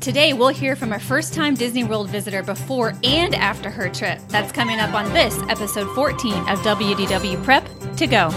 Today, we'll hear from a first-time Disney World visitor before and after her trip. That's coming up on this, episode 14 of WDW Prep to Go.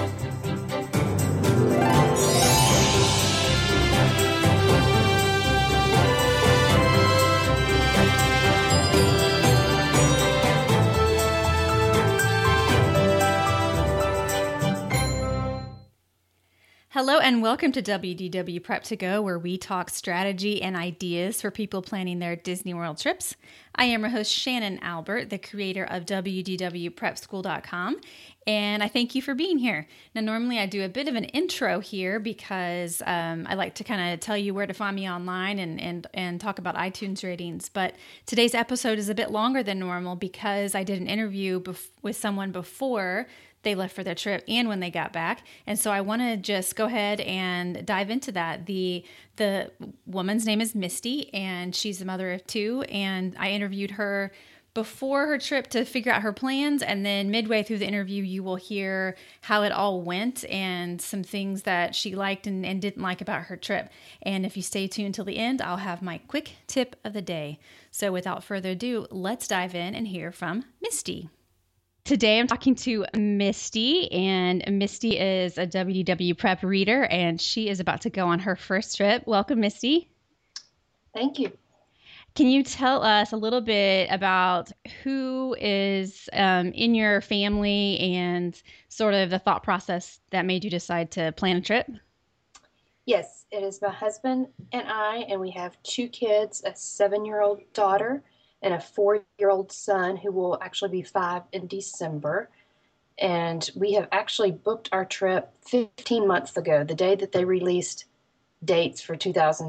Hello and welcome to WDW Prep to Go, where we talk strategy and ideas for people planning their Disney World trips. I am your host, Shannon Albert, the creator of WDWPrepSchool.com, and I thank you for being here. Now, normally I do a bit of an intro here because I like to kind of tell you where to find me online and talk about iTunes ratings, but today's episode is a bit longer than normal because I did an interview with someone before they left for their trip and when they got back. And so I want to just go ahead and dive into that. The woman's name is Misty, and she's a mother of two. And I interviewed her before her trip to figure out her plans. And then midway through the interview, you will hear how it all went and some things that she liked and didn't like about her trip. And if you stay tuned till the end, I'll have my quick tip of the day. So without further ado, let's dive in and hear from Misty. Today I'm talking to Misty, and Misty is a WDW Prep reader, and she is about to go on her first trip. Welcome, Misty. Thank you. Can you tell us a little bit about who is in your family and sort of the thought process that made you decide to plan a trip? Yes, it is my husband and I, and we have two kids, a 7-year-old daughter and a 4-year-old son who will actually be 5 in December. And we have actually booked our trip 15 months ago. The day that they released dates for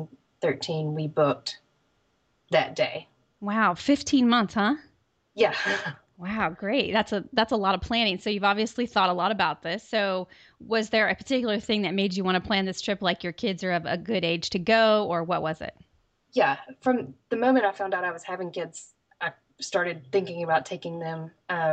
2013, we booked that day. Wow, 15 months, huh? Yeah. Wow, great. That's a lot of planning. So you've obviously thought a lot about this. So was there a particular thing that made you want to plan this trip, like your kids are of a good age to go, or what was it? Yeah, from the moment I found out I was having kids, I started thinking about taking them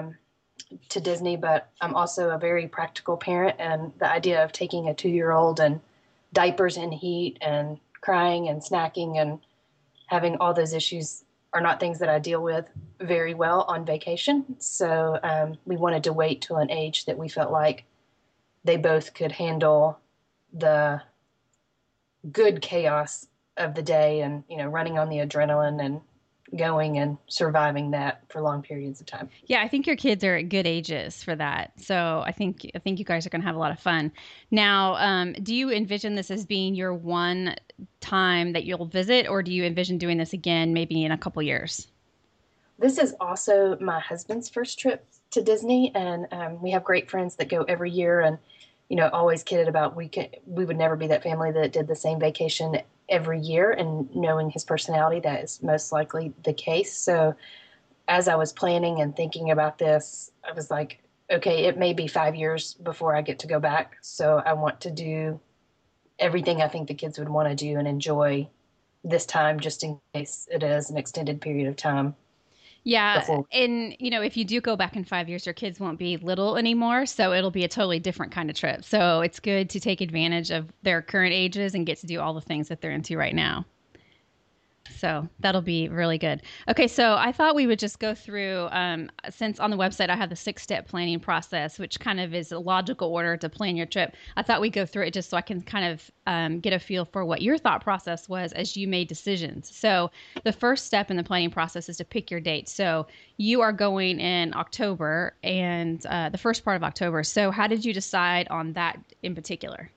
to Disney, but I'm also a very practical parent, and the idea of taking a 2-year-old and diapers and heat and crying and snacking and having all those issues are not things that I deal with very well on vacation. So we wanted to wait till an age that we felt like they both could handle the good chaos of the day and, running on the adrenaline and going and surviving that for long periods of time. Yeah, I think your kids are at good ages for that. So I think you guys are going to have a lot of fun. Now, do you envision this as being your one time that you'll visit, or do you envision doing this again maybe in a couple years? This is also my husband's first trip to Disney, and we have great friends that go every year, and always kidded about we would never be that family that did the same vacation every year, and knowing his personality, that is most likely the case. So as I was planning and thinking about this, I was like, okay, it may be 5 years before I get to go back. So I want to do everything I think the kids would want to do and enjoy this time, just in case it is an extended period of time. Yeah. And, if you do go back in 5 years, your kids won't be little anymore. So it'll be a totally different kind of trip. So it's good to take advantage of their current ages and get to do all the things that they're into right now. So that'll be really good. Okay, so I thought we would just go through, since on the website I have the 6-step planning process, which kind of is a logical order to plan your trip. I thought we'd go through it just so I can kind of get a feel for what your thought process was as you made decisions. So the first step in the planning process is to pick your date. So you are going in October and the first part of October. So how did you decide on that in particular?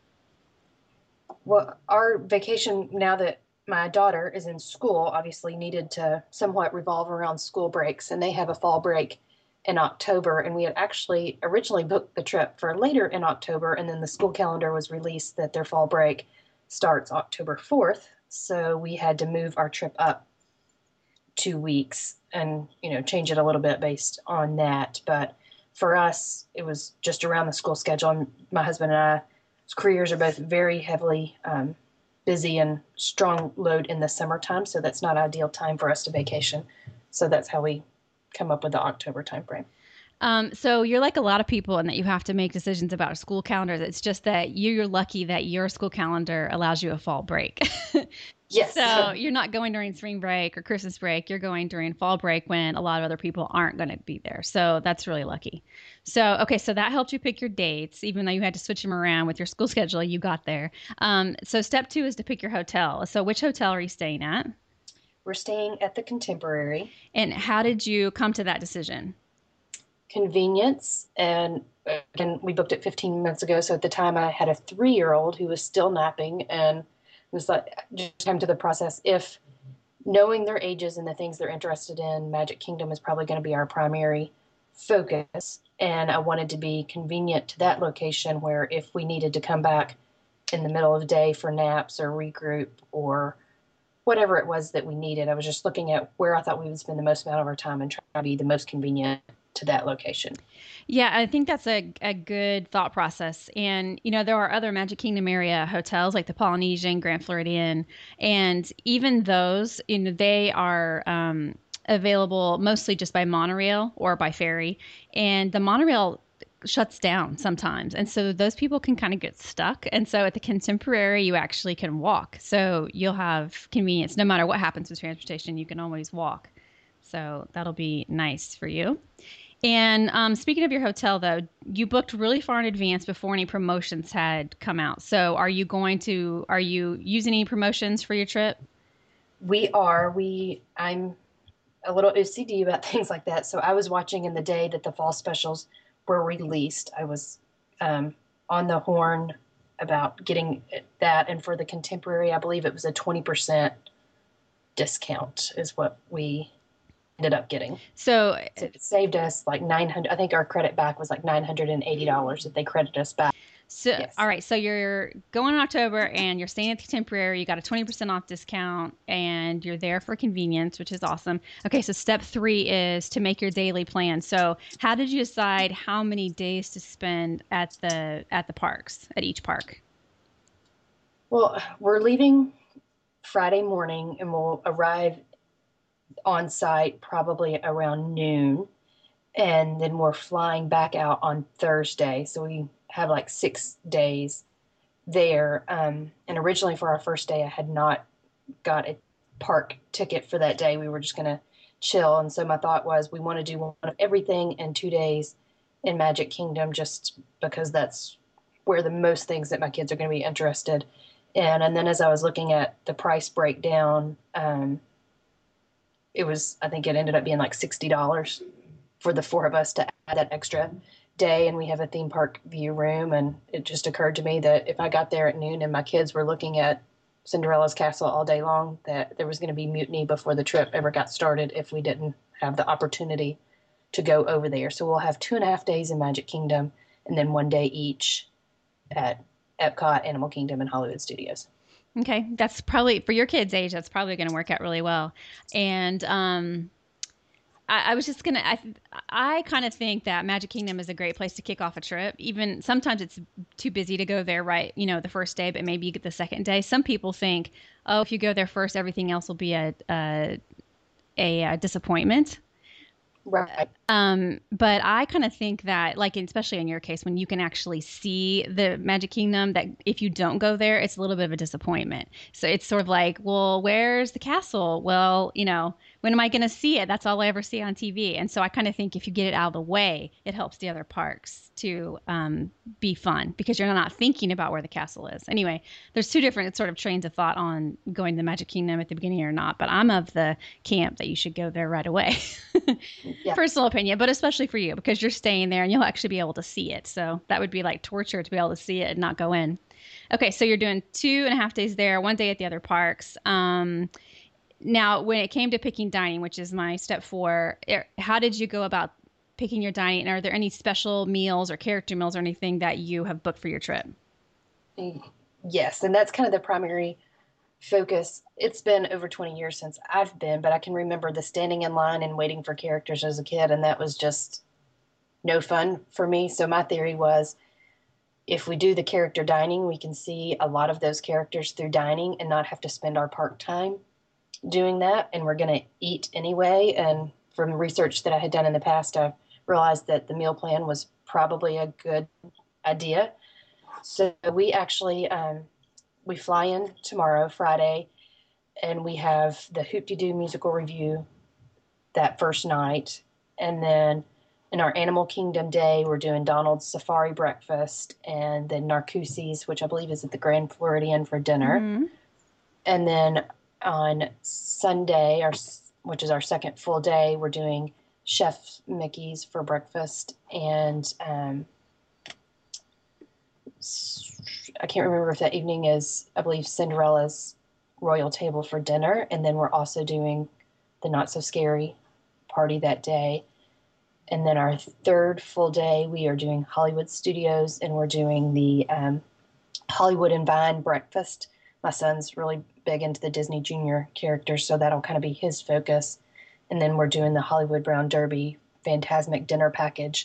Well, our vacation, now that my daughter is in school, obviously needed to somewhat revolve around school breaks, and they have a fall break in October. And we had actually originally booked the trip for later in October, and then the school calendar was released that their fall break starts October 4th. So we had to move our trip up 2 weeks and, change it a little bit based on that. But for us, it was just around the school schedule. My husband and I's careers are both very heavily busy and strong load in the summertime, so that's not ideal time for us to vacation. So that's how we come up with the October timeframe. So you're like a lot of people in that you have to make decisions about school calendars. It's just that you're lucky that your school calendar allows you a fall break. Yes. So you're not going during spring break or Christmas break. You're going during fall break when a lot of other people aren't going to be there. So that's really lucky. So, okay, so that helped you pick your dates, even though you had to switch them around with your school schedule. You got there. So step two is to pick your hotel. So which hotel are you staying at? We're staying at the Contemporary. And how did you come to that decision? Convenience. And again, we booked it 15 minutes ago. So at the time, I had a 3-year-old who was still napping, and it was like just time to the process. If knowing their ages and the things they're interested in, Magic Kingdom is probably going to be our primary focus. And I wanted to be convenient to that location where if we needed to come back in the middle of the day for naps or regroup or whatever it was that we needed, I was just looking at where I thought we would spend the most amount of our time and try to be the most convenient to that location. Yeah, I think that's a good thought process. And, there are other Magic Kingdom area hotels like the Polynesian, Grand Floridian, and even those, they are available mostly just by monorail or by ferry. And the monorail shuts down sometimes. And so those people can kind of get stuck. And so at the Contemporary, you actually can walk. So you'll have convenience. No matter what happens with transportation, you can always walk. So that'll be nice for you. And speaking of your hotel, though, you booked really far in advance before any promotions had come out. So are you using any promotions for your trip? We are. I'm a little OCD about things like that. So I was watching in the day that the fall specials were released. I was on the horn about getting that. And for the Contemporary, I believe it was a 20% discount is what we ended up getting. So It saved us like 900. I think our credit back was like $980 that they credited us back. So, Yes. all right. So you're going in October and you're staying at the Contemporary. You got a 20% off discount and you're there for convenience, which is awesome. Okay. So step three is to make your daily plan. So how did you decide how many days to spend at the parks, at each park? Well, we're leaving Friday morning and we'll arrive on site probably around noon. And then we're flying back out on Thursday. So we have like 6 days there. And originally for our first day, I had not got a park ticket for that day. We were just going to chill. And so my thought was we want to do one of everything in 2 days in Magic Kingdom, just because that's where the most things that my kids are going to be interested in. And then as I was looking at the price breakdown, I think it ended up being like $60 for the four of us to add that extra day. And we have a theme park view room. And it just occurred to me that if I got there at noon and my kids were looking at Cinderella's castle all day long, that there was going to be mutiny before the trip ever got started if we didn't have the opportunity to go over there. So we'll have 2.5 days in Magic Kingdom and then one day each at Epcot, Animal Kingdom, and Hollywood Studios. Okay. That's probably for your kids' age, that's probably going to work out really well. And, I was just gonna. I kind of think that Magic Kingdom is a great place to kick off a trip. Even sometimes it's too busy to go there right, the first day, but maybe you get the second day. Some people think, oh, if you go there first, everything else will be a disappointment. Right. But I kind of think that, like, especially in your case, when you can actually see the Magic Kingdom, that if you don't go there, it's a little bit of a disappointment. So it's sort of like, well, where's the castle? Well, when am I going to see it? That's all I ever see on TV. And so I kind of think if you get it out of the way, it helps the other parks to be fun because you're not thinking about where the castle is. Anyway, there's two different sort of trains of thought on going to the Magic Kingdom at the beginning or not, but I'm of the camp that you should go there right away. Yeah. Personal opinion, but especially for you because you're staying there and you'll actually be able to see it. So that would be like torture to be able to see it and not go in. Okay, so you're doing 2.5 days there, one day at the other parks. Now, when it came to picking dining, which is my step four, how did you go about picking your dining? And are there any special meals or character meals or anything that you have booked for your trip? Yes, and that's kind of the primary focus. It's been over 20 years since I've been, but I can remember the standing in line and waiting for characters as a kid, and that was just no fun for me. So my theory was if we do the character dining, we can see a lot of those characters through dining and not have to spend our park time doing that. And we're going to eat anyway. And from research that I had done in the past, I realized that the meal plan was probably a good idea. So we actually we fly in tomorrow, Friday, and we have the Hoop-de-Doo musical review that first night. And then in our Animal Kingdom day, we're doing Donald's Safari breakfast and then Narcoossee's, which I believe is at the Grand Floridian for dinner. Mm-hmm. And then on Sunday, which is our second full day, we're doing Chef Mickey's for breakfast. And I can't remember if that evening is, I believe, Cinderella's Royal Table for dinner. And then we're also doing the Not So Scary party that day. And then our third full day, we are doing Hollywood Studios, and we're doing the Hollywood and Vine breakfast. My son's really big into the Disney Junior characters, so that'll kind of be his focus. And then we're doing the Hollywood Brown Derby Fantasmic dinner package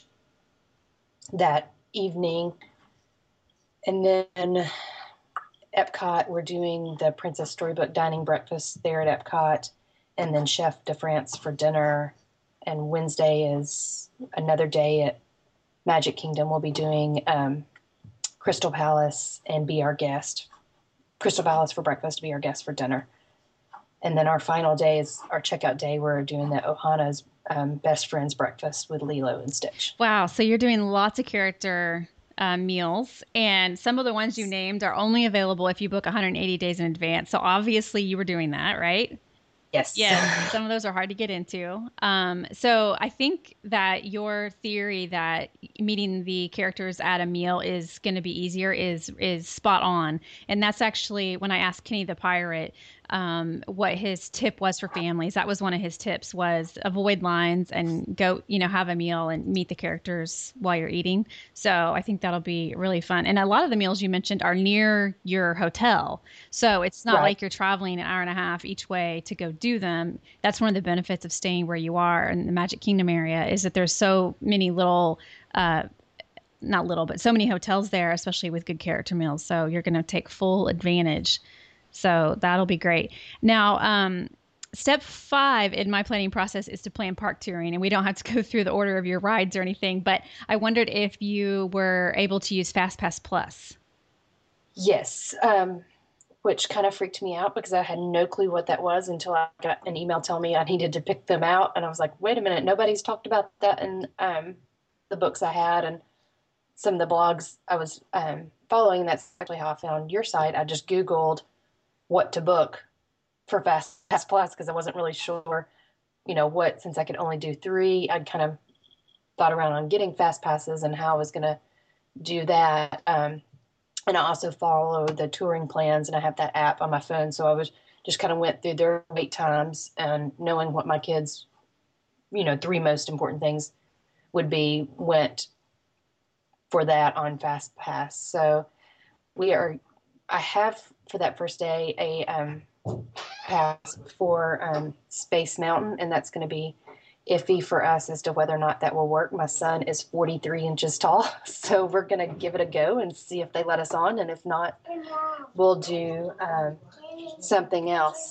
that evening. And then Epcot, we're doing the Princess Storybook dining breakfast there at Epcot, and then Chef de France for dinner. And Wednesday is another day at Magic Kingdom. We'll be doing Crystal Palace and Be Our Guest. Crystal Palace for breakfast, Be Our Guest for dinner. And then our final day is our checkout day. We're doing the Ohana's Best Friends breakfast with Lilo and Stitch. Wow. So you're doing lots of character meals, and some of the ones you named are only available if you book 180 days in advance. So obviously you were doing that, right? Yes. Yes, some of those are hard to get into. So I think that your theory that meeting the characters at a meal is going to be easier is spot on. And that's actually when I asked Kenny the Pirate what his tip was for families. That was one of his tips was avoid lines and go, have a meal and meet the characters while you're eating. So I think that'll be really fun. And a lot of the meals you mentioned are near your hotel. So it's not like you're traveling an hour and a half each way to go do them. That's one of the benefits of staying where you are in the Magic Kingdom area is that there's so many little, not little, but so many hotels there, especially with good character meals. So you're going to take full advantage. So that'll be great. Now, step 5 in my planning process is to plan park touring, and we don't have to go through the order of your rides or anything, but I wondered if you were able to use FastPass Plus. Yes, which kind of freaked me out because I had no clue what that was until I got an email telling me I needed to pick them out. And I was like, wait a minute, nobody's talked about that in the books I had and some of the blogs I was following. And that's actually how I found your site. I just Googled what to book for FastPass Plus because I wasn't really sure, what, since I could only do 3, I'd kind of thought around on getting fast passes and how I was going to do that. And I also follow the touring plans, and I have that app on my phone. So I was just kind of went through their wait times and knowing what my kids, 3 most important things would be, went for that on FastPass. So I have for that first day a pass for Space Mountain, and that's going to be iffy for us as to whether or not that will work. My son is 43 inches tall, so we're going to give it a go and see if they let us on, and if not, we'll do something else.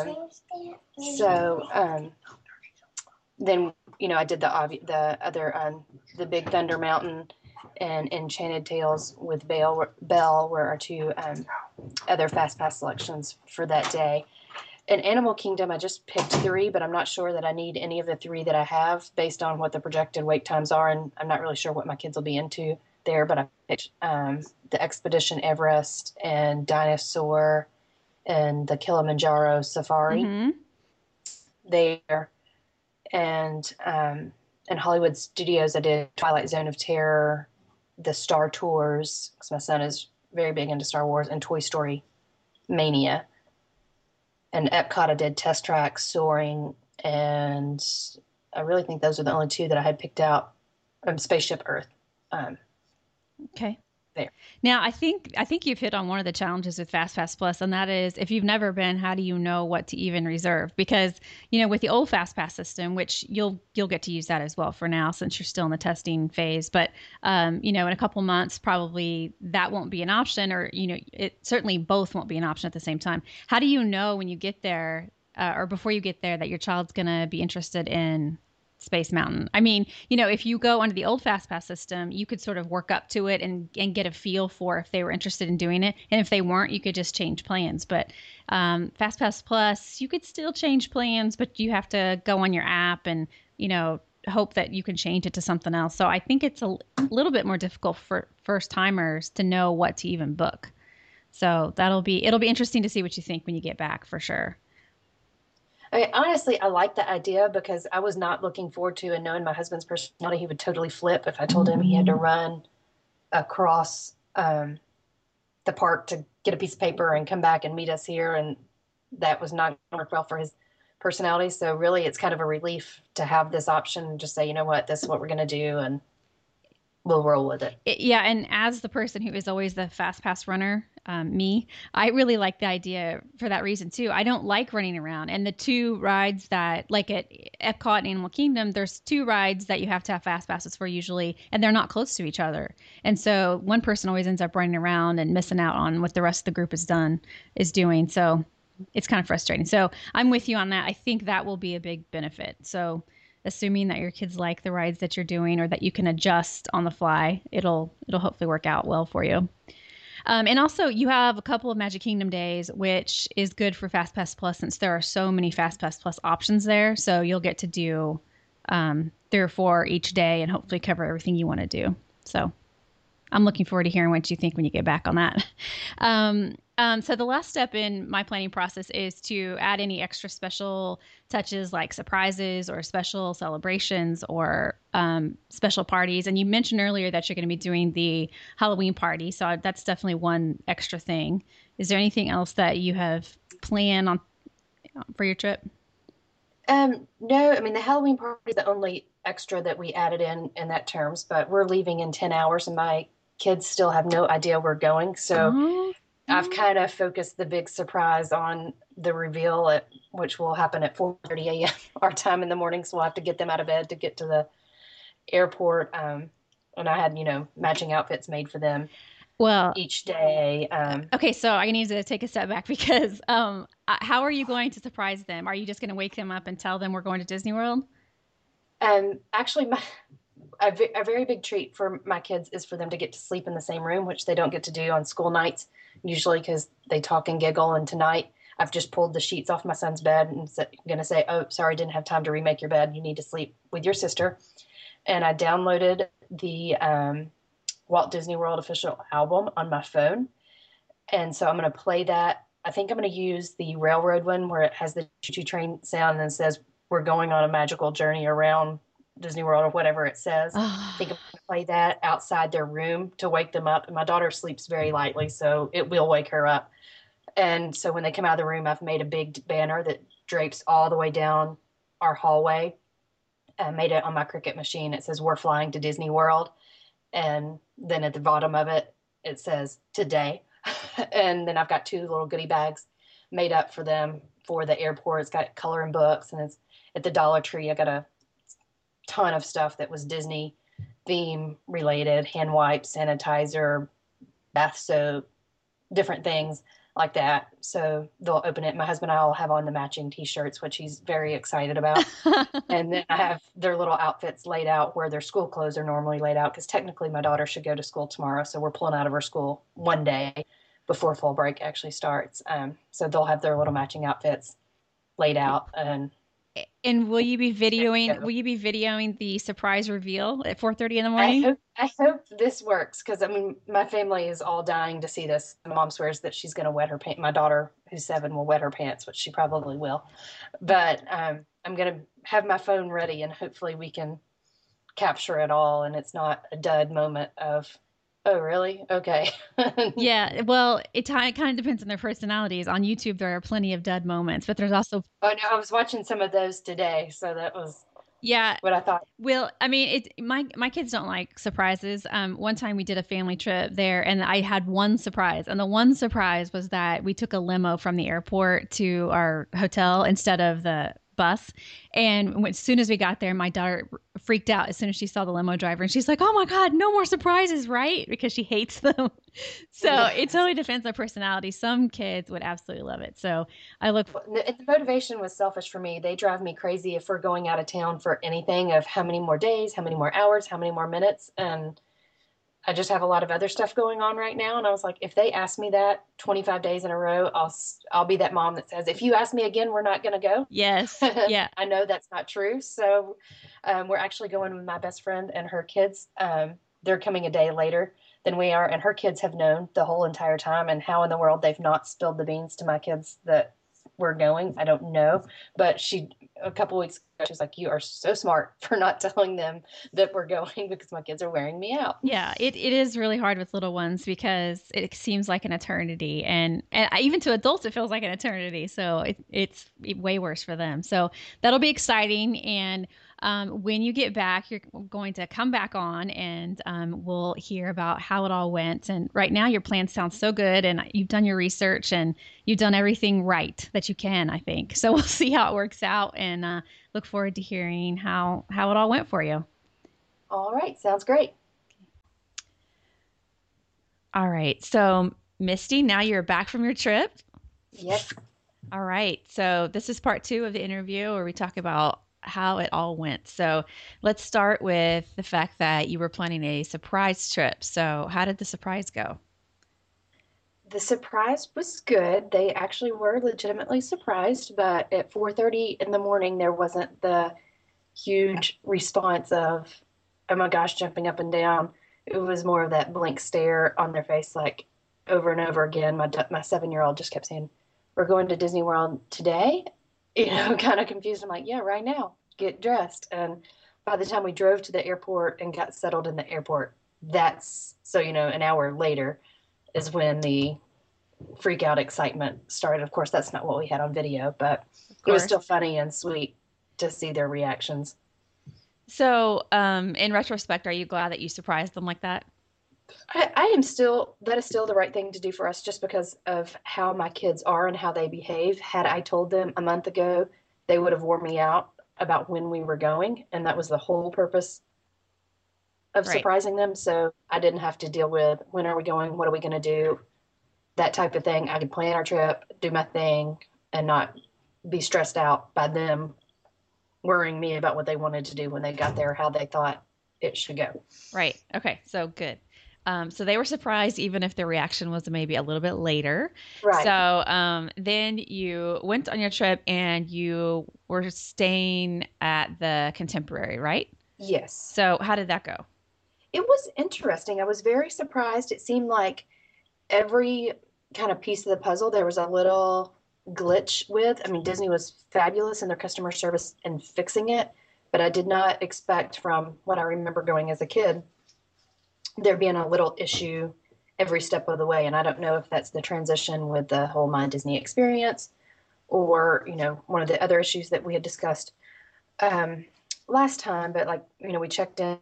Then, I did the other, the Big Thunder Mountain and Enchanted Tales with Belle were our 2 other FastPass selections for that day. In Animal Kingdom, I just picked 3, but I'm not sure that I need any of the 3 that I have based on what the projected wait times are, and I'm not really sure what my kids will be into there, but I picked the Expedition Everest and Dinosaur and the Kilimanjaro Safari there. And in Hollywood Studios, I did Twilight Zone of Terror, the Star Tours, because my son is very big into Star Wars, and Toy Story Mania. And Epcot, I did Test Track, Soaring, and I really think those are the only 2 that I had picked out. Spaceship Earth. Okay. There. Now, I think you've hit on one of the challenges with FastPass Plus, and that is if you've never been, how do you know what to even reserve? Because, with the old FastPass system, which you'll get to use that as well for now since you're still in the testing phase, but in a couple months, probably that won't be an option, or it certainly both won't be an option at the same time. How do you know when you get there or before you get there that your child's going to be interested in Space Mountain. I mean, if you go under the old FastPass system, you could sort of work up to it and get a feel for if they were interested in doing it. And if they weren't, you could just change plans. But FastPass Plus, you could still change plans, but you have to go on your app and, hope that you can change it to something else. So I think it's a little bit more difficult for first timers to know what to even book. So it'll be interesting to see what you think when you get back for sure. I mean, honestly, I like the idea because I was not looking forward to, and knowing my husband's personality, he would totally flip if I told him he had to run across the park to get a piece of paper and come back and meet us here. And that was not going to work well for his personality. So really, it's kind of a relief to have this option and just say, you know what, this is what we're going to do. And we'll roll with it. Yeah. And as the person who is always the fast pass runner, me, I really like the idea for that reason too. I don't like running around. And the two rides that, like at Epcot and Animal Kingdom, there's two rides that you have to have fast passes for usually, and they're not close to each other. And so one person always ends up running around and missing out on what the rest of the group is doing. So it's kind of frustrating. So I'm with you on that. I think that will be a big benefit. So assuming that your kids like the rides that you're doing or that you can adjust on the fly, it'll hopefully work out well for you. And also you have a couple of Magic Kingdom days, which is good for FastPass Plus since there are so many FastPass Plus options there. So you'll get to do 3 or 4 each day and hopefully cover everything you want to do. So I'm looking forward to hearing what you think when you get back on that. So the last step in my planning process is to add any extra special touches like surprises or special celebrations or special parties. And you mentioned earlier that you're going to be doing the Halloween party. So that's definitely one extra thing. Is there anything else that you have planned on for your trip? No, I mean, the Halloween party is the only extra that we added in that terms, but we're leaving in 10 hours and my kids still have no idea we're going. So I've kind of focused the big surprise on the reveal which will happen at 4:30 a.m. our time in the morning. So we'll have to get them out of bed to get to the airport. And I had, matching outfits made for them. Well, each day. Okay, so I need to take a step back because how are you going to surprise them? Are you just going to wake them up and tell them we're going to Disney World? Actually, a very big treat for my kids is for them to get to sleep in the same room, which they don't get to do on school nights, usually because they talk and giggle. And tonight, I've just pulled the sheets off my son's bed and I'm going to say, oh, sorry, didn't have time to remake your bed. You need to sleep with your sister. And I downloaded the Walt Disney World official album on my phone. And so I'm going to play that. I think I'm going to use the railroad one where it has the choo-choo train sound and then says, we're going on a magical journey around Disney World or whatever it says. I think I'm going to play that outside their room to wake them up. And my daughter sleeps very lightly, so it will wake her up. And so when they come out of the room, I've made a big banner that drapes all the way down our hallway. I made it on my Cricut machine. It says, we're flying to Disney World. And then at the bottom of it, it says today. And then I've got 2 little goodie bags made up for them for the airport. It's got coloring books and it's at the Dollar Tree. I got a ton of stuff that was Disney theme related, hand wipes, sanitizer, bath soap, different things like that. So they'll open it. My husband and I will have on the matching t-shirts, which he's very excited about. And then I have their little outfits laid out where their school clothes are normally laid out. Because technically my daughter should go to school tomorrow. So we're pulling out of her school one day before fall break actually starts. So they'll have their little matching outfits laid out. And will you be videoing the surprise reveal at 4:30 in the morning? I hope this works because I mean my family is all dying to see this. My mom swears that she's going to wet her pants. My daughter, who's 7, will wet her pants, which she probably will. But I'm going to have my phone ready and hopefully we can capture it all and it's not a dud moment of, oh, really? Okay. Yeah. Well, it kind of depends on their personalities. On YouTube, there are plenty of dud moments, but there's also. Oh, no, I was watching some of those today. So that was what I thought. Well, I mean, my kids don't like surprises. One time we did a family trip there and I had one surprise. And the one surprise was that we took a limo from the airport to our hotel instead of the bus. And as soon as we got there, my daughter freaked out as soon as she saw the limo driver, and she's like, "Oh my God, no more surprises, right?" Because she hates them. So Yeah. it totally depends on personality. Some kids would absolutely love it. So I look. The motivation was selfish for me. They drive me crazy if we're going out of town for anything of how many more days, how many more hours, how many more minutes. And I just have a lot of other stuff going on right now. And I was like, if they ask me that 25 days in a row, I'll be that mom that says, if you ask me again, we're not going to go. Yes. Yeah. I know that's not true. So we're actually going with my best friend and her kids. They're coming a day later than we are. And her kids have known the whole entire time. And how in the world they've not spilled the beans to my kids that we're going, I don't know. But a couple weeks ago, she was like, you are so smart for not telling them that we're going because my kids are wearing me out. Yeah, it is really hard with little ones because it seems like an eternity, and even to adults it feels like an eternity. So it's way worse for them. So that'll be exciting. And when you get back, you're going to come back on, and we'll hear about how it all went. And right now, your plan sounds so good, and you've done your research, and you've done everything right that you can, I think. So we'll see how it works out, and look forward to hearing how it all went for you. All right, sounds great. All right. So, Misty, now you're back from your trip. Yep. All right. So, this is part two of the interview where we talk about how it all went. So, let's start with the fact that you were planning a surprise trip. So, how did the surprise go? The surprise was good. They actually were legitimately surprised, but at 4:30 in the morning there wasn't the huge response of, "Oh my gosh," jumping up and down. It was more of that blank stare on their face, like over and over again. My 7-year-old just kept saying, "We're going to Disney World today," kind of confused. I'm like, "Yeah, right now. Get dressed." And by the time we drove to the airport and got settled in the airport, that's so an hour later is when the freak out excitement started. Of course, that's not what we had on video, but Of it was course. still funny and sweet to see their reactions. So, in retrospect, are you glad that you surprised them like that? I am still, that is still the right thing to do for us just because of how my kids are and how they behave. Had I told them a month ago, they would have worn me out about when we were going. And that was the whole purpose of Right. surprising them. So I didn't have to deal with when are we going? What are we going to do? That type of thing. I could plan our trip, do my thing, and not be stressed out by them worrying me about what they wanted to do when they got there, how they thought it should go. Right. Okay. So good. So they were surprised, even if their reaction was maybe a little bit later. Right. So then you went on your trip and you were staying at the Contemporary, right? Yes. So how did that go? It was interesting. I was very surprised. It seemed like every kind of piece of the puzzle there was a little glitch with. I mean, Disney was fabulous in their customer service and fixing it, but I did not expect from what I remember going as a kid there being a little issue every step of the way. And I don't know if that's the transition with the whole My Disney experience or, one of the other issues that we had discussed um, last time, but like, we checked in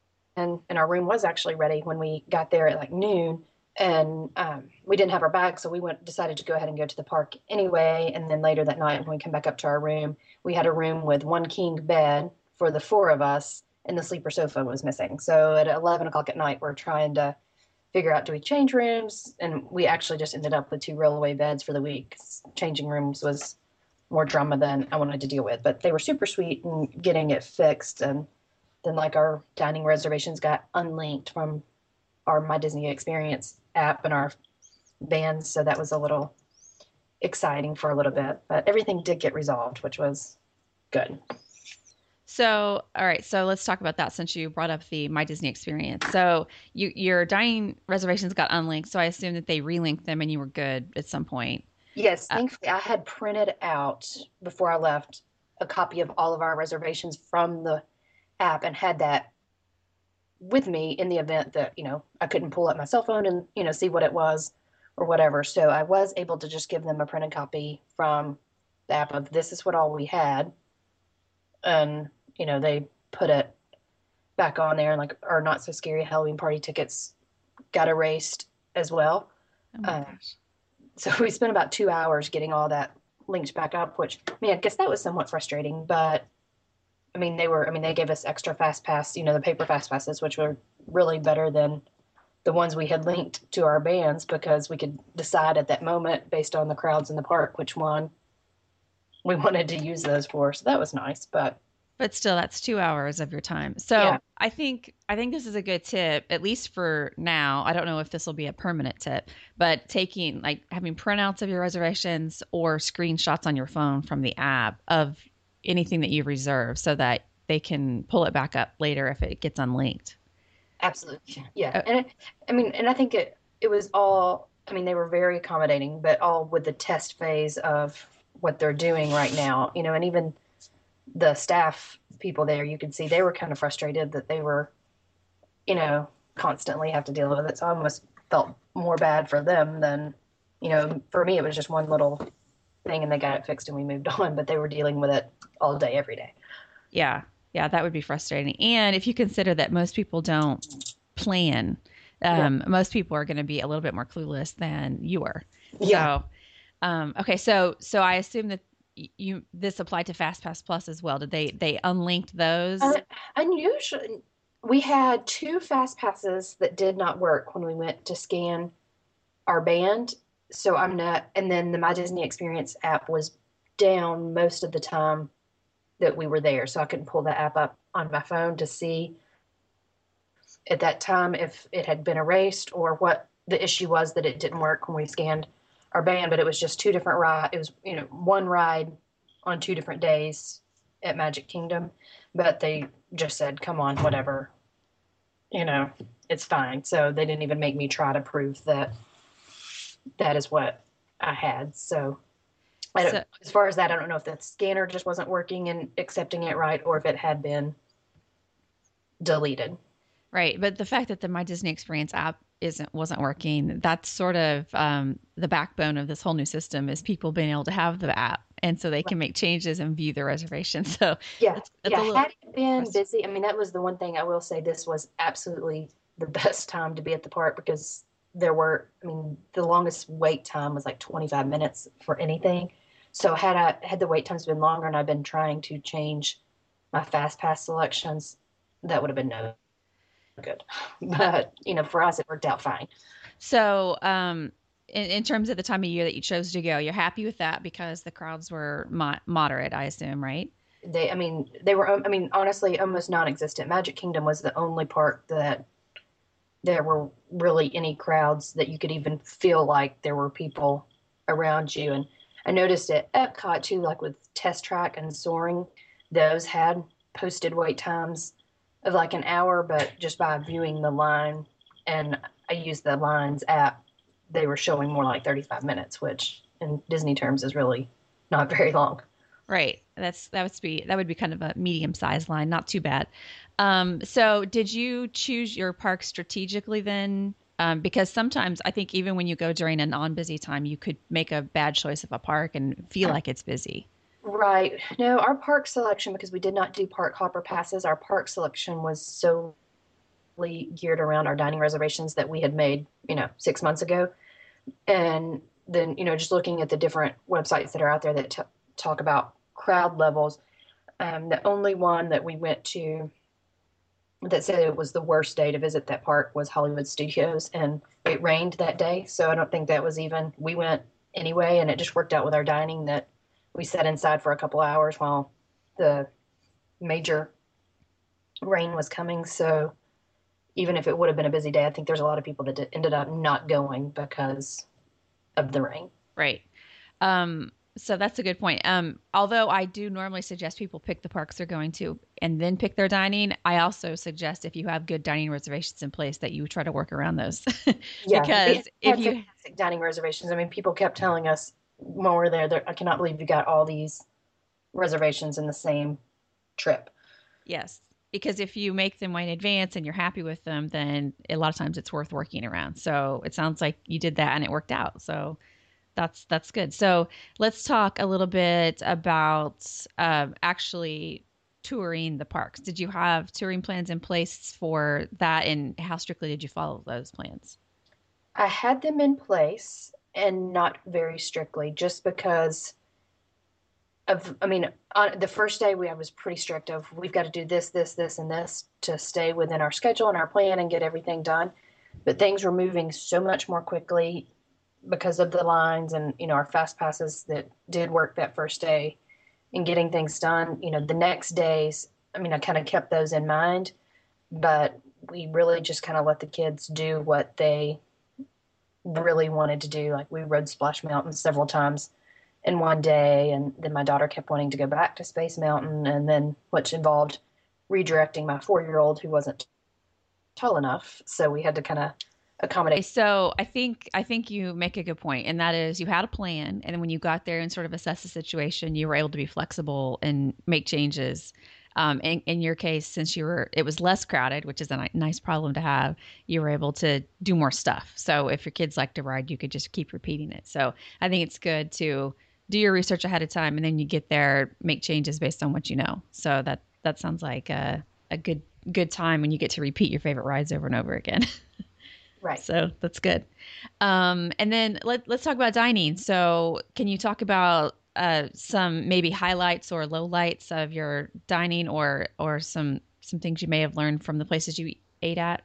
and our room was actually ready when we got there at like noon. And we didn't have our bags, so we decided to go ahead and go to the park anyway. And then later that night, when we came back up to our room, we had a room with one king bed for the four of us, and the sleeper sofa was missing. So at 11 o'clock at night, we're trying to figure out, do we change rooms? And we actually just ended up with two rollaway beds for the week. Changing rooms was more drama than I wanted to deal with, but they were super sweet and getting it fixed. And then like our dining reservations got unlinked from our My Disney Experience app and our bands, so that was a little exciting for a little bit. But everything did get resolved, which was good. So, all right. So let's talk about that since you brought up the My Disney Experience. So your dining reservations got unlinked. So I assume that they relinked them and you were good at some point. Yes, Uh, thankfully I had printed out before I left a copy of all of our reservations from the app and had that with me in the event that, I couldn't pull up my cell phone and, see what it was or whatever. So I was able to just give them a printed copy from the app of this is what all we had. And, they put it back on there and like our not so scary Halloween party tickets got erased as well. oh my Uh, gosh. so we spent about 2 hours getting all that linked back up, which, man, I guess that was somewhat frustrating, but they gave us extra fast pass, the paper fast passes, which were really better than the ones we had linked to our bands because we could decide at that moment based on the crowds in the park which one we wanted to use those for. So that was nice. But still, that's 2 hours of your time. Yeah, So I think this is a good tip, at least for now. I don't know if this will be a permanent tip, but taking like having printouts of your reservations or screenshots on your phone from the app of anything that you reserve so that they can pull it back up later if it gets unlinked. absolutely. Yeah. Uh, And I think it was all, they were very accommodating, but all with the test phase of what they're doing right now, and even the staff people there, you could see they were kind of frustrated that they were, constantly have to deal with it. So I almost felt more bad for them than, for me, it was just one little thing and they got it fixed and we moved on, but they were dealing with it all day, every day. yeah, yeah, that would be frustrating. And if you consider that most people don't plan, Yeah. most people are going to be a little bit more clueless than you were. Yeah. So okay, so I assume that you this applied to FastPass Plus as well. Did they unlinked those? Unusually, we had two fast passes that did not work when we went to scan our band. So I'm not, and then the My Disney Experience app was down most of the time that we were there. So I couldn't pull the app up on my phone to see at that time if it had been erased or what the issue was that it didn't work when we scanned our band. But it was just two different ride. It was, one ride on 2 different days at Magic Kingdom. But they just said, come on, whatever, you know, it's fine. So they didn't even make me try to prove that that is what I had. So So as far as that, I don't know if the scanner just wasn't working and accepting it right, or if it had been deleted. right, but the fact that the My Disney Experience app wasn't working, that's sort of the backbone of this whole new system is people being able to have the app, and so they can make changes and view their reservations. So Yeah, that's yeah. a little Had it been frustrating. busy, that was the one thing I will say. This was absolutely the best time to be at the park because there were, the longest wait time was like 25 minutes for anything. So had the wait times been longer and I'd been trying to change my fast pass selections, that would have been no good. But for us, it worked out fine. So, in terms of the time of year that you chose to go, you're happy with that because the crowds were moderate, I assume, right? They were, honestly, almost non-existent. Magic Kingdom was the only park that there were really any crowds that you could even feel like there were people around you. And I noticed at Epcot too, like with Test Track and Soaring, those had posted wait times of like an hour, but just by viewing the line, and I used the Lines app, they were showing more like 35 minutes, which in Disney terms is really not very long. Right. That would be kind of a medium sized line, not too bad. So did you choose your park strategically then? Because sometimes I think even when you go during a non-busy time, you could make a bad choice of a park and feel like it's busy. Right. No, our park selection, because we did not do park hopper passes, our park selection was solely geared around our dining reservations that we had made, 6 months ago. And then, just looking at the different websites that are out there that talk about crowd levels, the only one that we went to that said it was the worst day to visit that park was Hollywood Studios, and it rained that day. So I don't think that was even, we went anyway, and it just worked out with our dining that we sat inside for a couple hours while the major rain was coming. So even if it would have been a busy day, I think there's a lot of people that ended up not going because of the rain. Right. So that's a good point. Although I do normally suggest people pick the parks they're going to and then pick their dining, I also suggest if you have good dining reservations in place that you try to work around those. Yeah, we Because if had you, fantastic dining reservations. People kept telling us when we were there, I cannot believe you got all these reservations in the same trip. yes, because if you make them way in advance and you're happy with them, then a lot of times it's worth working around. So it sounds like you did that and it worked out. So that's good. So let's talk a little bit about actually touring the parks. Did you have touring plans in place for that, and how strictly did you follow those plans? I had them in place and not very strictly, just because I mean, on the first day I was pretty strict of we've got to do this, this, this, and this to stay within our schedule and our plan and get everything done. But things were moving so much more quickly because of the lines and, our fast passes that did work that first day and getting things done. The next days, I mean, I kind of kept those in mind, but we really just kind of let the kids do what they really wanted to do. Like we rode Splash Mountain several times in one day, and then my daughter kept wanting to go back to Space Mountain, and then which involved redirecting my 4-year-old who wasn't tall enough, so we had to kind of accommodate. So I think you make a good point, and that is you had a plan, and then when you got there and sort of assessed the situation, you were able to be flexible and make changes. In your case, since it was less crowded, which is a nice problem to have, you were able to do more stuff. So if your kids like to ride, you could just keep repeating it. So I think it's good to do your research ahead of time, and then you get there, make changes based on what you know. So that sounds like a good time when you get to repeat your favorite rides over and over again. Right. So that's good. And then let's talk about dining. So can you talk about some maybe highlights or lowlights of your dining, or some things you may have learned from the places you ate at?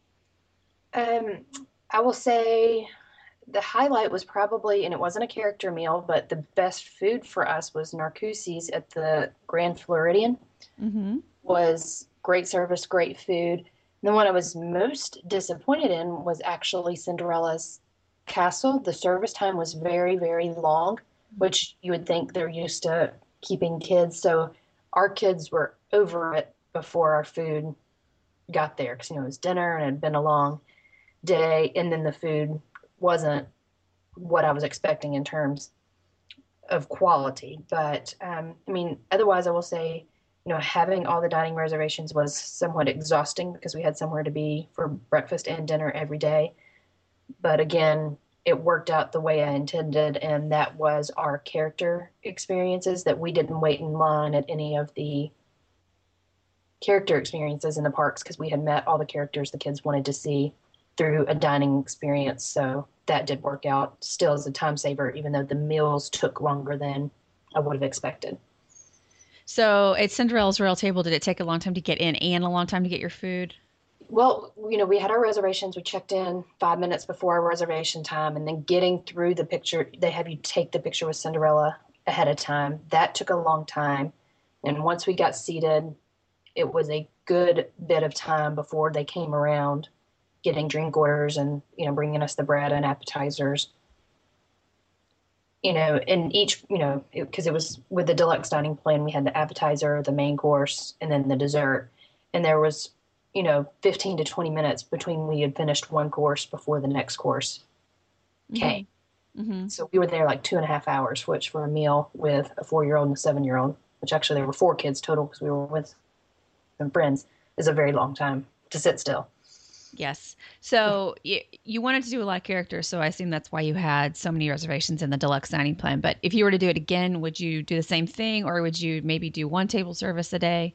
Um, I will say the highlight was probably, and it wasn't a character meal, but the best food for us was Narcoossee's at the Grand Floridian. Mm-hmm. Was great service, great food. The one I was most disappointed in was actually Cinderella's Castle. The service time was very, very long, which you would think they're used to keeping kids. So our kids were over it before our food got there because, it was dinner and it had been a long day. And then the food wasn't what I was expecting in terms of quality. But I mean, otherwise, I will say, having all the dining reservations was somewhat exhausting because we had somewhere to be for breakfast and dinner every day. But again, it worked out the way I intended, and that was our character experiences, that we didn't wait in line at any of the character experiences in the parks because we had met all the characters the kids wanted to see through a dining experience. So that did work out still as a time saver, even though the meals took longer than I would have expected. So at Cinderella's Royal Table, did it take a long time to get in and a long time to get your food? Well, we had our reservations. We checked in 5 minutes before our reservation time, and then getting through the picture, they have you take the picture with Cinderella ahead of time. That took a long time. And once we got seated, it was a good bit of time before they came around getting drink orders and, bringing us the bread and appetizers. And each, because it was with the deluxe dining plan, we had the appetizer, the main course, and then the dessert. And there was 15 to 20 minutes between we had finished one course before the next course came. Mm-hmm. So we were there like 2.5 hours, which for a meal with a 4-year-old and a 7-year-old, which actually there were 4 kids total because we were with some friends, is a very long time to sit still. Yes. So you wanted to do a lot of characters, so I assume that's why you had so many reservations in the deluxe dining plan. But if you were to do it again, would you do the same thing, or would you maybe do one table service a day?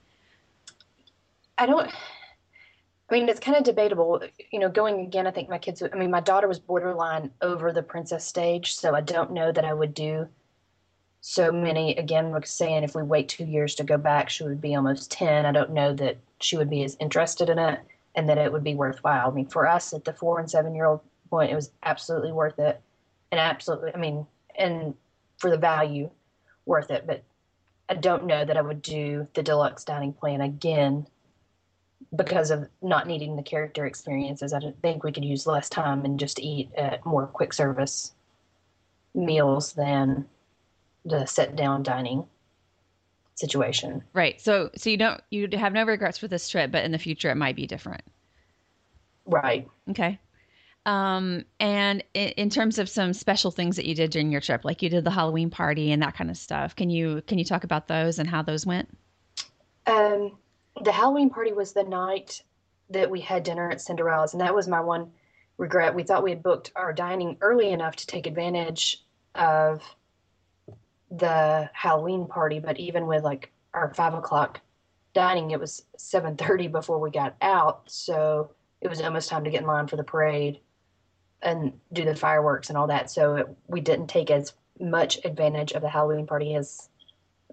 I mean, it's kind of debatable. Going again, I think my daughter was borderline over the princess stage, so I don't know that I would do so many. Again, like saying if we wait 2 years to go back, she would be almost 10. I don't know that she would be as interested in it and that it would be worthwhile. I mean, for us at the 4 and 7-year-old point, it was absolutely worth it. And absolutely, I mean, and for the value, worth it. But I don't know that I would do the deluxe dining plan again because of not needing the character experiences. I don't think we could use less time and just eat at more quick service meals than the sit down dining situation. Right. So you have no regrets for this trip, but in the future it might be different. Right. Okay. And in terms of some special things that you did during your trip, like you did the Halloween party and that kind of stuff, can you talk about those and how those went? The Halloween party was the night that we had dinner at Cinderella's, and that was my one regret. We thought we had booked our dining early enough to take advantage of the Halloween party, but even with like our 5 o'clock dining, it was 7:30 before we got out, so it was almost time to get in line for the parade and do the fireworks and all that. So we didn't take as much advantage of the Halloween party as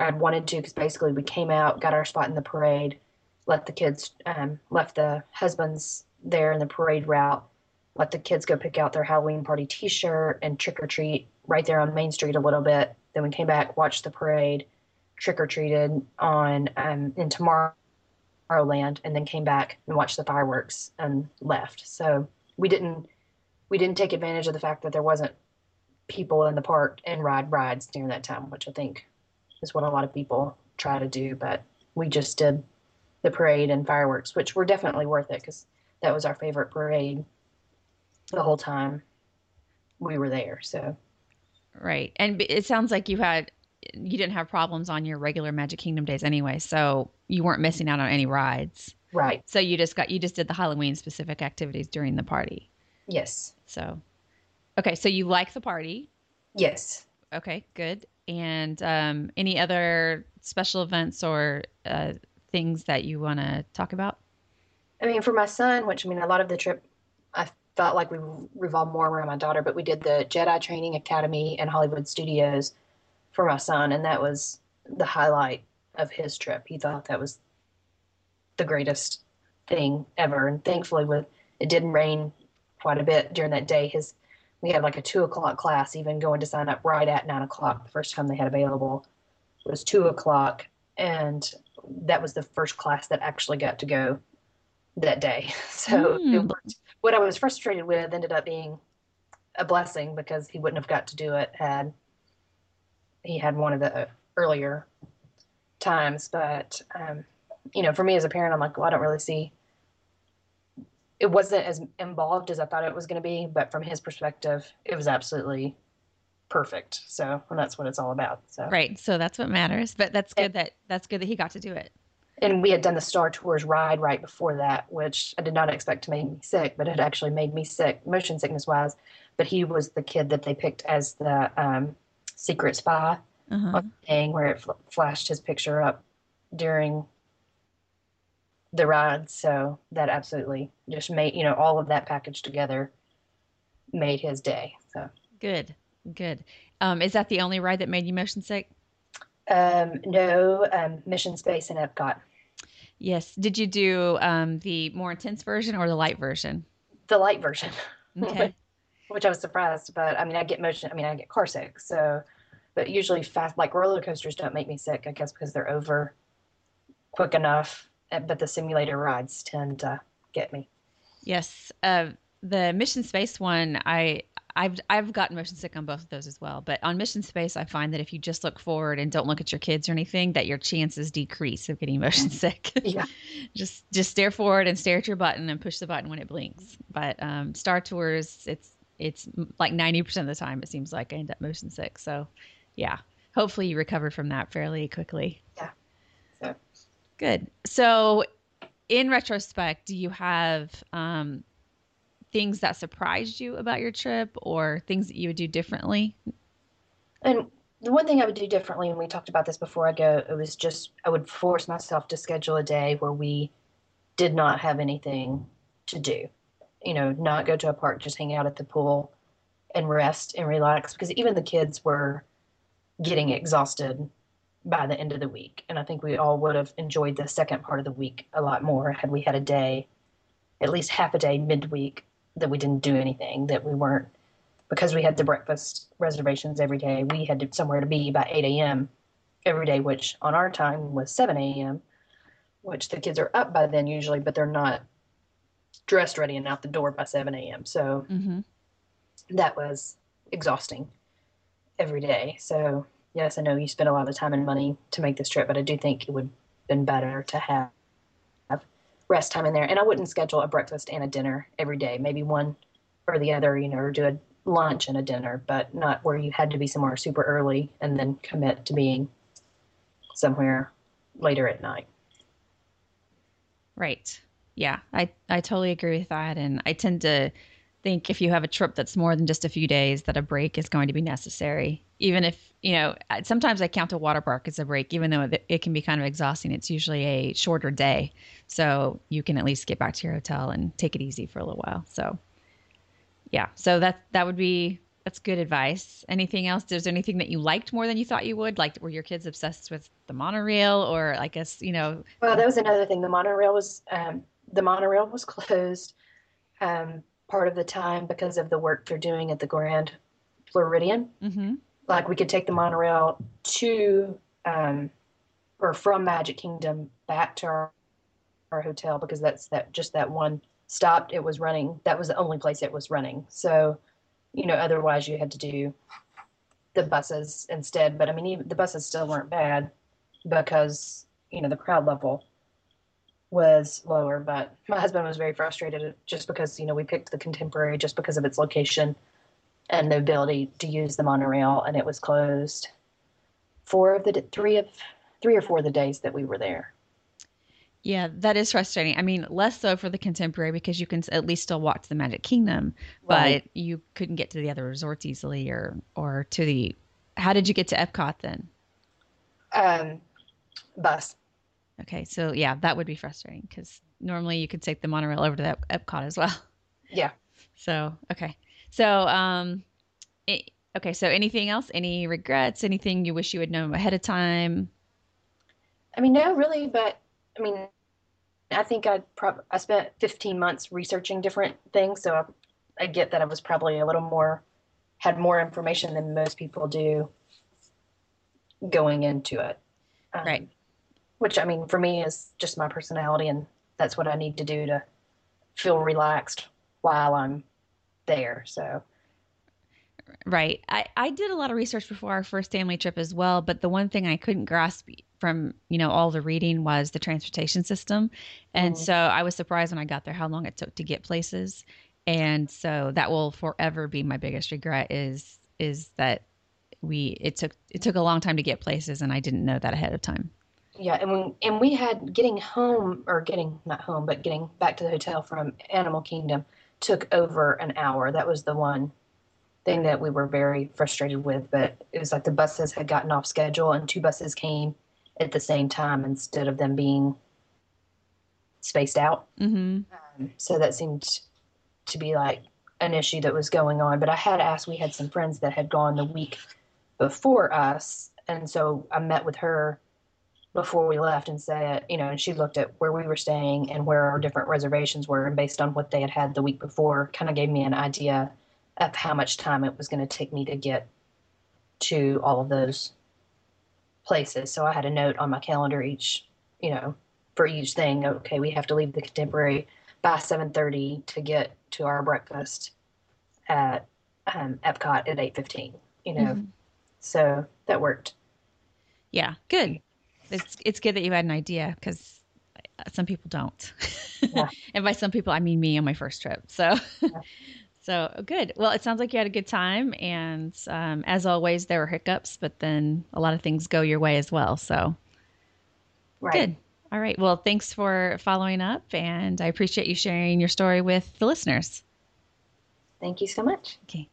I'd wanted to because basically we came out, got our spot in the parade, let the kids, left the husbands there in the parade route, let the kids go pick out their Halloween party T-shirt and trick or treat right there on Main Street a little bit. Then we came back, watched the parade, trick or treated on in Tomorrowland, and then came back and watched the fireworks and left. So we didn't take advantage of the fact that there wasn't people in the park and ride rides during that time, which I think is what a lot of people try to do. But we just did the parade and fireworks, which were definitely worth it because that was our favorite parade the whole time we were there. So Right. And it sounds like you didn't have problems on your regular Magic Kingdom days anyway, so you weren't missing out on any rides. right, So you just did the Halloween specific activities during the party. yes, So, okay, so you like the party. yes. Okay, good. And any other special events or things that you want to talk about? I mean, for my son, which I mean, a lot of the trip, I felt like we revolved more around my daughter, but we did the Jedi Training Academy and Hollywood Studios for my son, and that was the highlight of his trip. He thought that was the greatest thing ever, and thankfully, with it didn't rain quite a bit during that day. His We had like a 2 o'clock class, even going to sign up right at 9 o'clock. The first time they had available was 2 o'clock, and that was the first class that actually got to go that day. So Mm, what I was frustrated with ended up being a blessing because he wouldn't have got to do it had he had one of the earlier times. But for me as a parent, I'm like, well, I don't really see. It wasn't as involved as I thought it was going to be, but from his perspective, it was absolutely perfect. So, and that's what it's all about. So, right. So that's what matters. But and, that's good that he got to do it. and we had done the Star Tours ride right before that, which I did not expect to make me sick, but it actually made me sick, motion sickness wise. But he was the kid that they picked as the secret spy Uh-huh. on the thing where it flashed his picture up during the ride. So that absolutely just made, all of that package together made his day. So, Good. Good. Is that the only ride that made you motion sick? no, Mission Space in Epcot, Yes. Did you do the more intense version or the light version? the light version, Okay. which I was surprised. But I mean, I get car sick. So, but usually fast, like roller coasters don't make me sick, I guess, because they're over quick enough. But the simulator rides tend to get me. Yes. The Mission Space one, I've gotten motion sick on both of those as well. But on Mission Space, I find that if you just look forward and don't look at your kids or anything, that your chances decrease of getting motion sick. Yeah. Just stare forward and stare at your button and push the button when it blinks. But Star Tours, it's like 90% of the time it seems like I end up motion sick. So yeah, hopefully you recover from that fairly quickly. Yeah. So, Good. So in retrospect, do you have things that surprised you about your trip or things that you would do differently? and the one thing I would do differently, and we talked about this before I go, it was just I would force myself to schedule a day where we did not have anything to do. Not go to a park, just hang out at the pool and rest and relax because even the kids were getting exhausted by the end of the week. And I think we all would have enjoyed the second part of the week a lot more had we had a day, at least half a day midweek, that we didn't do anything, that we weren't, because we had the breakfast reservations every day, we had somewhere to be by 8 a.m. every day, which on our time was 7 a.m., which the kids are up by then usually, but they're not dressed ready and out the door by 7 a.m. So Mm-hmm. that was exhausting every day. So, yes, I know you spent a lot of time and money to make this trip, but I do think it would have been better to have rest time in there. And I wouldn't schedule a breakfast and a dinner every day, maybe one or the other, or do a lunch and a dinner, but not where you had to be somewhere super early and then commit to being somewhere later at night. Right. Yeah, I totally agree with that. And I tend to think if you have a trip that's more than just a few days, that a break is going to be necessary. Even if, sometimes I count a water park as a break, even though it can be kind of exhausting. It's usually a shorter day. So you can at least get back to your hotel and take it easy for a little while. So yeah, so that would be That's good advice. Anything else? Is there anything that you liked more than you thought you would? Like, were your kids obsessed with the monorail, or I guess, Well, that was another thing. The monorail was closed part of the time because of the work they're doing at the Grand Floridian. Mm-hmm. Like we could take the monorail to or from Magic Kingdom back to our hotel because that's that one stop it was running. That was the only place it was running. So, otherwise you had to do the buses instead. But I mean, even the buses still weren't bad because, the crowd level was lower. But my husband was very frustrated just because, we picked the Contemporary just because of its location and the ability to use the monorail, and it was closed three or four of the days that we were there. Yeah, that is frustrating. I mean, less so for the Contemporary because you can at least still walk to the Magic Kingdom, Right. but you couldn't get to the other resorts easily or to the. How did you get to Epcot then? Bus. Okay, so yeah, that would be frustrating because normally you could take the monorail over to that Epcot as well. Yeah. So okay, so okay, so anything else? Any regrets? Anything you wish you would know ahead of time? I mean, no, really, but I mean, I think I spent 15 months researching different things, so I get that I was probably had more information than most people do going into it. Right. Which I mean, for me is just my personality, and that's what I need to do to feel relaxed while I'm there. So, Right. I did a lot of research before our first family trip as well, but the one thing I couldn't grasp from, all the reading was the transportation system. And mm, so I was surprised when I got there how long it took to get places. And so that will forever be my biggest regret is that it took a long time to get places and I didn't know that ahead of time. yeah, and we had getting home or getting not home, but getting back to the hotel from Animal Kingdom took over an hour. That was the one thing that we were very frustrated with, but it was like the buses had gotten off schedule and two buses came at the same time instead of them being spaced out. Mm-hmm. So that seemed to be like an issue that was going on. But I had asked, we had some friends that had gone the week before us. And so I met with her before we left and said, and she looked at where we were staying and where our different reservations were. And based on what they had the week before, kind of gave me an idea of how much time it was going to take me to get to all of those places. So I had a note on my calendar for each thing. Okay, we have to leave the Contemporary by 7:30 to get to our breakfast at Epcot at 8:15. Mm-hmm. So that worked. Yeah, good. It's good that you had an idea because some people don't. Yeah. And by some people, I mean me on my first trip. So, Yeah. so good. Well, it sounds like you had a good time, and as always, there were hiccups, but then a lot of things go your way as well. So, Right. good. All right. Well, thanks for following up, and I appreciate you sharing your story with the listeners. Thank you so much. Okay.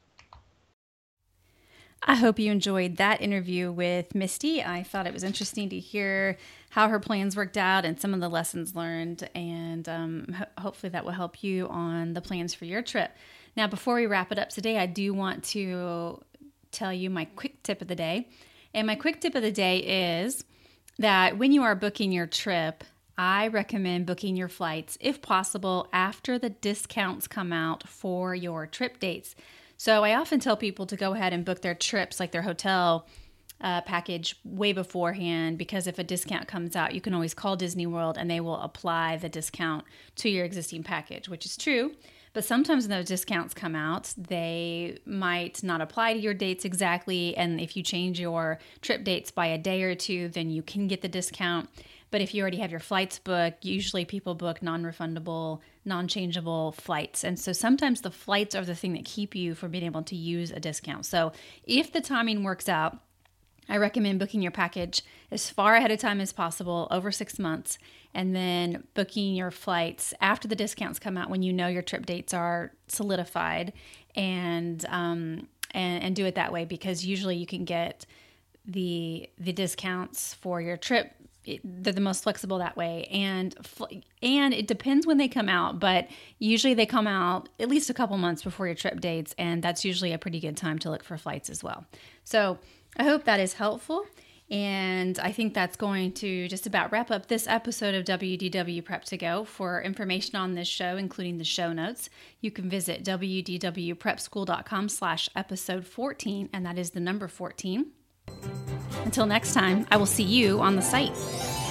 I hope you enjoyed that interview with Misty. I thought it was interesting to hear how her plans worked out and some of the lessons learned, and hopefully that will help you on the plans for your trip. Now, before we wrap it up today, I do want to tell you my quick tip of the day. And my quick tip of the day is that when you are booking your trip, I recommend booking your flights, if possible, after the discounts come out for your trip dates. So I often tell people to go ahead and book their trips, like their hotel package, way beforehand, because if a discount comes out, you can always call Disney World and they will apply the discount to your existing package, which is true. But sometimes when those discounts come out, they might not apply to your dates exactly. And if you change your trip dates by a day or two, then you can get the discount. But if you already have your flights booked, usually people book non-refundable, non-changeable flights. And so sometimes the flights are the thing that keep you from being able to use a discount. So if the timing works out, I recommend booking your package as far ahead of time as possible, over 6 months, and then booking your flights after the discounts come out when you know your trip dates are solidified, and do it that way, because usually you can get the discounts for your trip they're the most flexible that way. And it depends when they come out, but usually they come out at least a couple months before your trip dates, and that's usually a pretty good time to look for flights as well. So I hope that is helpful. And I think that's going to just about wrap up this episode of WDW Prep to Go. For information on this show, including the show notes, you can visit wdwprepschool.com/episode 14, and that is the number 14. Until next time, I will see you on the site.